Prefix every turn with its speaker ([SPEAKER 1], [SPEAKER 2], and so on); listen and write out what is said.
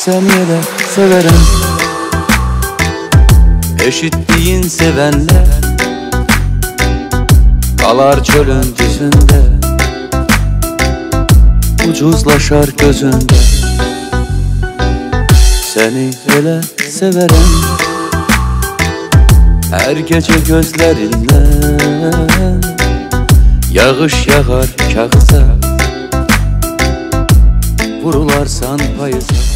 [SPEAKER 1] seni elə severəm. Eşitdiyin sevenler qalar çölün düzündə, ucuzlaşar gözündə. Seni elə severəm, hər gecə gözlərindən yağış yağar kağıza, vurularsan payıza.